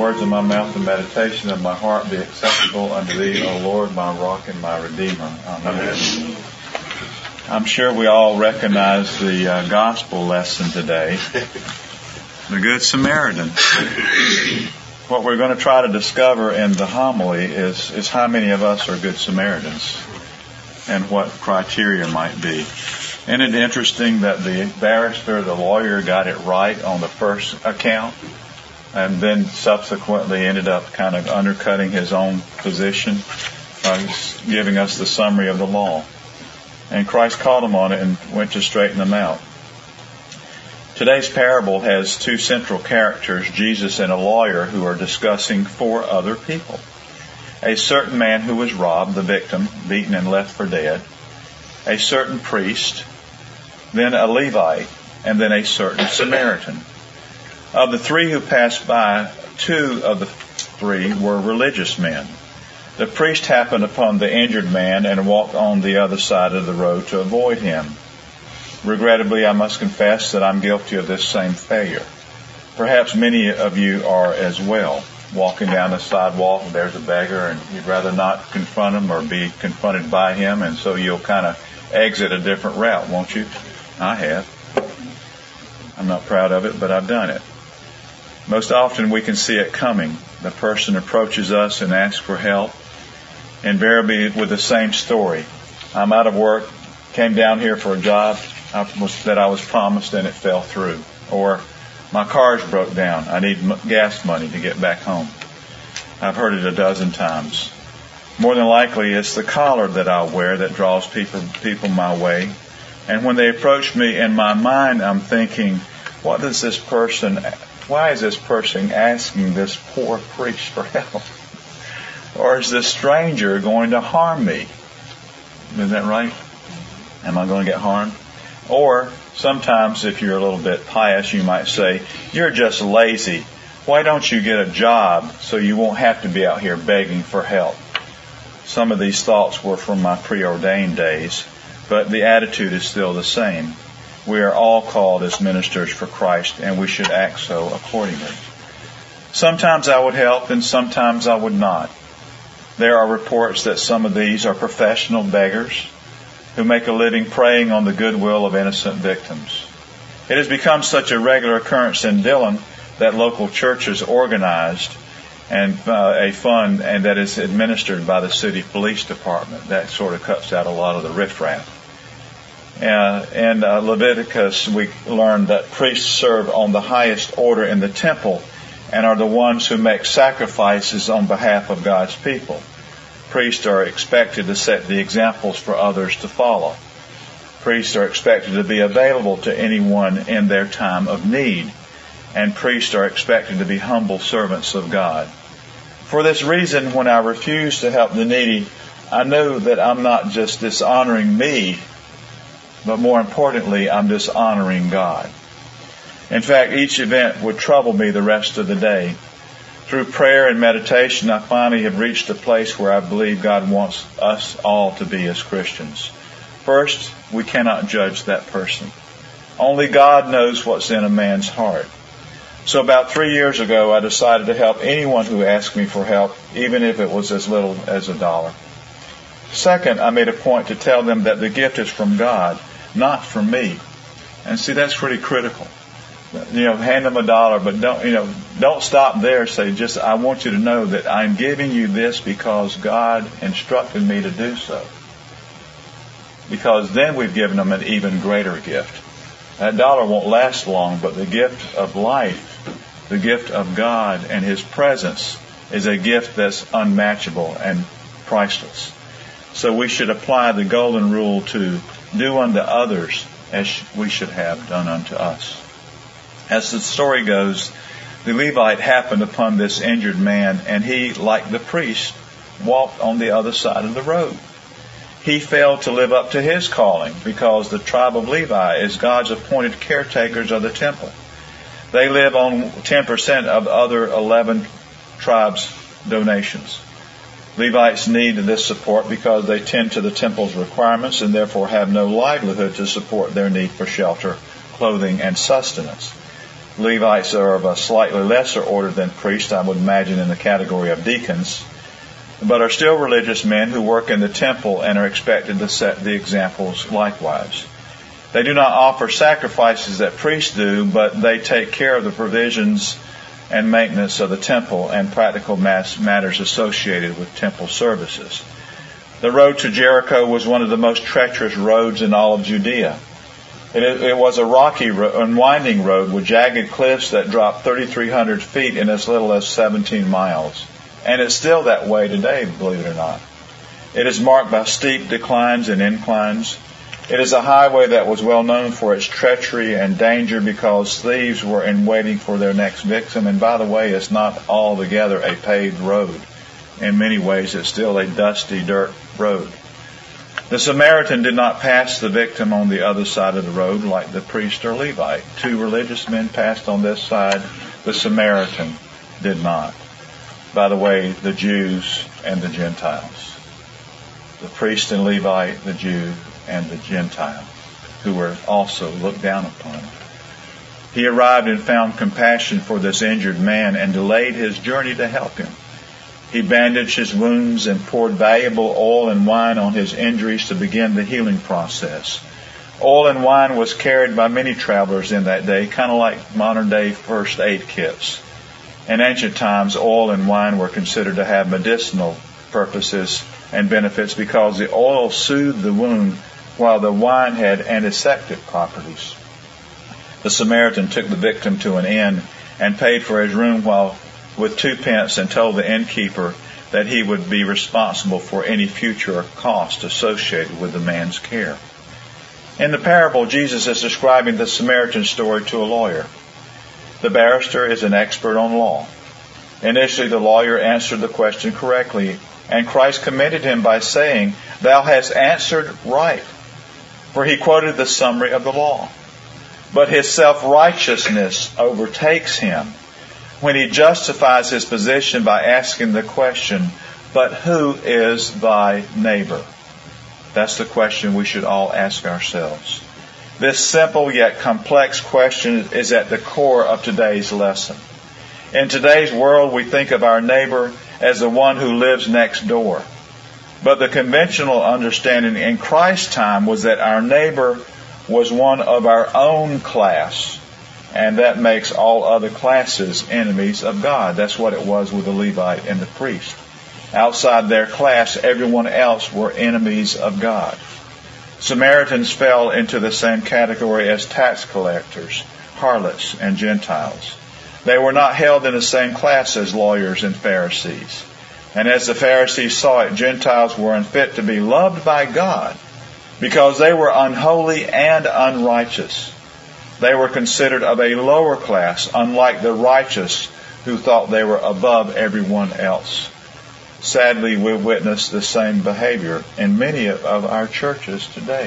words of my mouth and meditation of my heart be acceptable unto Thee, O Lord, my rock and my redeemer. Amen. I'm sure we all recognize the gospel lesson today, the Good Samaritan. What we're going to try to discover in the homily is how many of us are Good Samaritans and what criteria might be. Isn't it interesting that the barrister, the lawyer, got it right on the first account and then subsequently ended up kind of undercutting his own position by giving us the summary of the law. And Christ called him on it and went to straighten them out. Today's parable has two central characters, Jesus and a lawyer, who are discussing four other people. A certain man who was robbed, the victim, beaten and left for dead. A certain priest, then a Levite, and then a certain Samaritan. Of the three who passed by, two of the three were religious men. The priest happened upon the injured man and walked on the other side of the road to avoid him. Regrettably, I must confess that I'm guilty of this same failure. Perhaps many of you are as well. Walking down the sidewalk, and there's a beggar, and you'd rather not confront him or be confronted by him, and so you'll kind of exit a different route, won't you? I have. I'm not proud of it, but I've done it. Most often we can see it coming. The person approaches us and asks for help, invariably with the same story. I'm out of work, came down here for a job that I was promised and it fell through. Or my car's broke down. I need gas money to get back home. I've heard it a dozen times. More than likely it's the collar that I wear that draws people my way. And when they approach me, in my mind I'm thinking, why is this person asking this poor priest for help? Or is this stranger going to harm me? Isn't that right? Am I going to get harmed? Or sometimes, if you're a little bit pious, you might say, you're just lazy. Why don't you get a job so you won't have to be out here begging for help? Some of these thoughts were from my preordained days, but the attitude is still the same. We are all called as ministers for Christ, and we should act so accordingly. Sometimes I would help, and sometimes I would not. There are reports that some of these are professional beggars who make a living preying on the goodwill of innocent victims. It has become such a regular occurrence in Dillon that local churches organized and a fund and that is administered by the city police department. That sort of cuts out a lot of the riffraff. In Leviticus, we learned that priests serve on the highest order in the temple and are the ones who make sacrifices on behalf of God's people. Priests are expected to set the examples for others to follow. Priests are expected to be available to anyone in their time of need. And priests are expected to be humble servants of God. For this reason, when I refuse to help the needy, I know that I'm not just dishonoring me, but more importantly, I'm dishonoring God. In fact, each event would trouble me the rest of the day. Through prayer and meditation, I finally have reached a place where I believe God wants us all to be as Christians. First, we cannot judge that person. Only God knows what's in a man's heart. So about 3 years ago, I decided to help anyone who asked me for help, even if it was as little as $1. Second, I made a point to tell them that the gift is from God, not from me. And see, that's pretty critical. Hand them $1, but don't stop there. Say, I want you to know that I'm giving you this because God instructed me to do so. Because then we've given them an even greater gift. That $1 won't last long, but the gift of life, the gift of God and His presence is a gift that's unmatchable and priceless. So we should apply the golden rule to do unto others as we should have done unto us. As the story goes, the Levite happened upon this injured man, and he, like the priest, walked on the other side of the road. He failed to live up to his calling because the tribe of Levi is God's appointed caretakers of the temple. They live on 10% of the other 11 tribes' donations. Levites need this support because they tend to the temple's requirements and therefore have no livelihood to support their need for shelter, clothing, and sustenance. Levites are of a slightly lesser order than priests, I would imagine in the category of deacons, but are still religious men who work in the temple and are expected to set the examples likewise. They do not offer sacrifices that priests do, but they take care of the provisions and maintenance of the temple and practical matters associated with temple services. The road to Jericho was one of the most treacherous roads in all of Judea. It was a rocky and winding road with jagged cliffs that dropped 3,300 feet in as little as 17 miles. And it's still that way today, believe it or not. It is marked by steep declines and inclines. It is a highway that was well known for its treachery and danger because thieves were in waiting for their next victim. And by the way, it's not altogether a paved road. In many ways, it's still a dusty dirt road. The Samaritan did not pass the victim on the other side of the road like the priest or Levite. 2 religious men passed on this side. The Samaritan did not. By the way, the Jews and the Gentiles. The priest and Levite, the Jew and the Gentile, who were also looked down upon. He arrived and found compassion for this injured man and delayed his journey to help him. He bandaged his wounds and poured valuable oil and wine on his injuries to begin the healing process. Oil and wine was carried by many travelers in that day, kind of like modern-day first aid kits. In ancient times, oil and wine were considered to have medicinal purposes and benefits because the oil soothed the wound while the wine had antiseptic properties. The Samaritan took the victim to an inn and paid for his room with 2 pence and told the innkeeper that he would be responsible for any future cost associated with the man's care. In the parable, Jesus is describing the Samaritan story to a lawyer. The barrister is an expert on law. Initially, the lawyer answered the question correctly, and Christ commended him by saying, "Thou hast answered right," for he quoted the summary of the law. But his self-righteousness overtakes him when he justifies his position by asking the question, "But who is thy neighbor?" That's the question we should all ask ourselves. This simple yet complex question is at the core of today's lesson. In today's world, we think of our neighbor as the one who lives next door. But the conventional understanding in Christ's time was that our neighbor was one of our own class. And that makes all other classes enemies of God. That's what it was with the Levite and the priest. Outside their class, everyone else were enemies of God. Samaritans fell into the same category as tax collectors, harlots, and Gentiles. They were not held in the same class as lawyers and Pharisees. And as the Pharisees saw it, Gentiles were unfit to be loved by God because they were unholy and unrighteous. They were considered of a lower class, unlike the righteous who thought they were above everyone else. Sadly, we witness the same behavior in many of our churches today.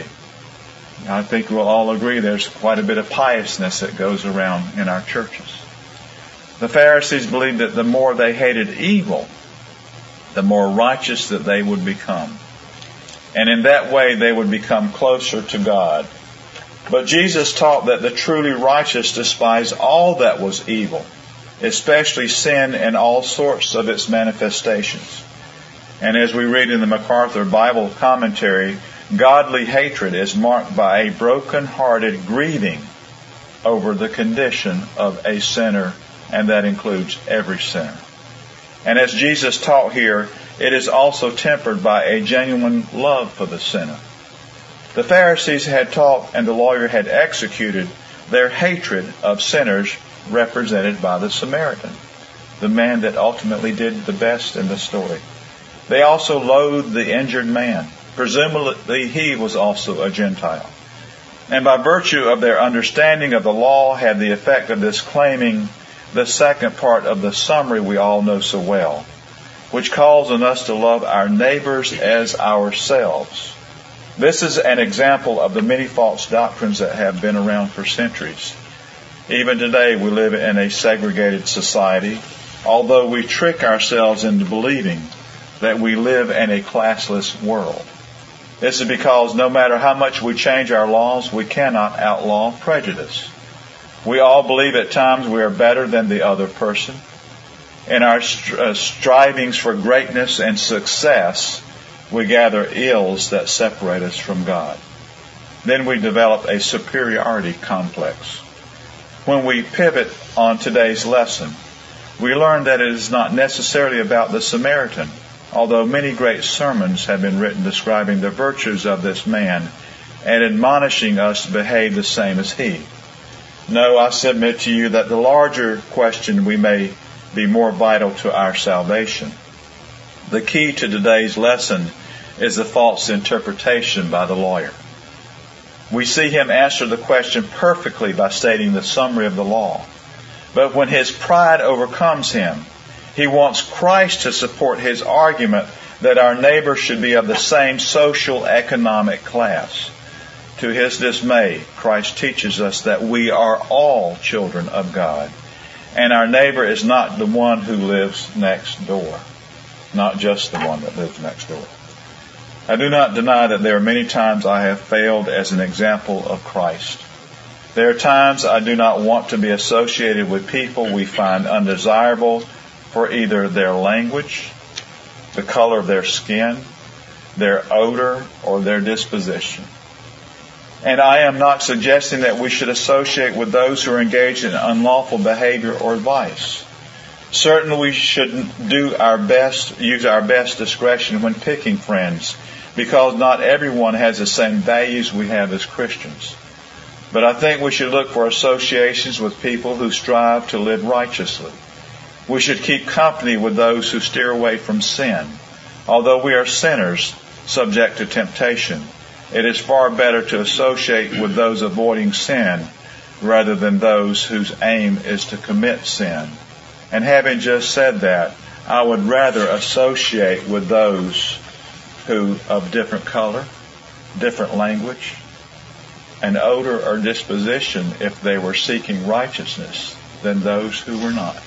I think we'll all agree there's quite a bit of piousness that goes around in our churches. The Pharisees believed that the more they hated evil, the more righteous that they would become. And in that way, they would become closer to God. But Jesus taught that the truly righteous despise all that was evil, especially sin and all sorts of its manifestations. And as we read in the MacArthur Bible commentary, godly hatred is marked by a broken-hearted grieving over the condition of a sinner, and that includes every sinner. And as Jesus taught here, it is also tempered by a genuine love for the sinner. The Pharisees had taught and the lawyer had executed their hatred of sinners represented by the Samaritan, the man that ultimately did the best in the story. They also loathed the injured man. Presumably he was also a Gentile. And by virtue of their understanding of the law had the effect of disclaiming the second part of the summary we all know so well, which calls on us to love our neighbors as ourselves. This is an example of the many false doctrines that have been around for centuries. Even today we live in a segregated society, although we trick ourselves into believing that we live in a classless world. This is because no matter how much we change our laws, we cannot outlaw prejudice. We all believe at times we are better than the other person. In our strivings for greatness and success, we gather ills that separate us from God. Then we develop a superiority complex. When we pivot on today's lesson, we learn that it is not necessarily about the Samaritan, although many great sermons have been written describing the virtues of this man and admonishing us to behave the same as he. No, I submit to you that the larger question we may be more vital to our salvation. The key to today's lesson is the false interpretation by the lawyer. We see him answer the question perfectly by stating the summary of the law. But when his pride overcomes him, he wants Christ to support his argument that our neighbor should be of the same social economic class. To his dismay, Christ teaches us that we are all children of God, and our neighbor is not the one who lives next door, not just the one that lives next door. I do not deny that there are many times I have failed as an example of Christ. There are times I do not want to be associated with people we find undesirable for either their language, the color of their skin, their odor, or their disposition. And I am not suggesting that we should associate with those who are engaged in unlawful behavior or vice. Certainly we should use our best discretion when picking friends, because not everyone has the same values we have as Christians. But I think we should look for associations with people who strive to live righteously. We should keep company with those who steer away from sin. Although we are sinners subject to temptation, it is far better to associate with those avoiding sin rather than those whose aim is to commit sin. And having just said that, I would rather associate with those who of different color, different language, and odor or disposition if they were seeking righteousness than those who were not.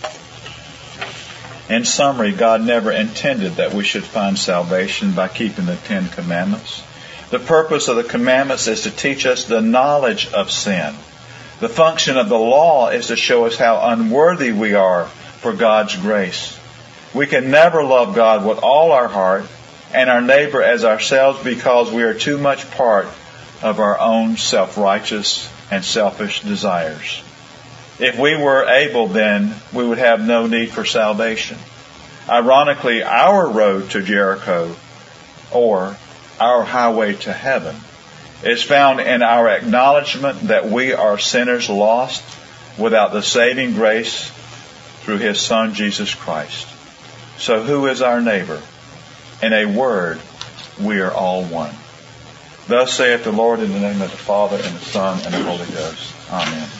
In summary, God never intended that we should find salvation by keeping the 10 Commandments. The purpose of the commandments is to teach us the knowledge of sin. The function of the law is to show us how unworthy we are for God's grace. We can never love God with all our heart and our neighbor as ourselves because we are too much part of our own self-righteous and selfish desires. If we were able, then we would have no need for salvation. Ironically, our road to Jericho, or our highway to heaven, is found in our acknowledgement that we are sinners lost without the saving grace through His Son, Jesus Christ. So who is our neighbor? In a word, we are all one. Thus saith the Lord, in the name of the Father, and the Son, and the Holy Ghost. Amen.